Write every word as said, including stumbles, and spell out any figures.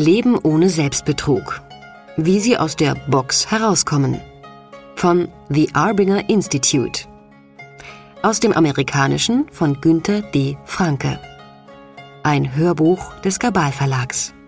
Leben ohne Selbstbetrug. Wie sie aus der Box herauskommen. Von The Arbinger Institute. Aus dem Amerikanischen von Günter D. Franke. Ein Hörbuch des Gabal Verlags.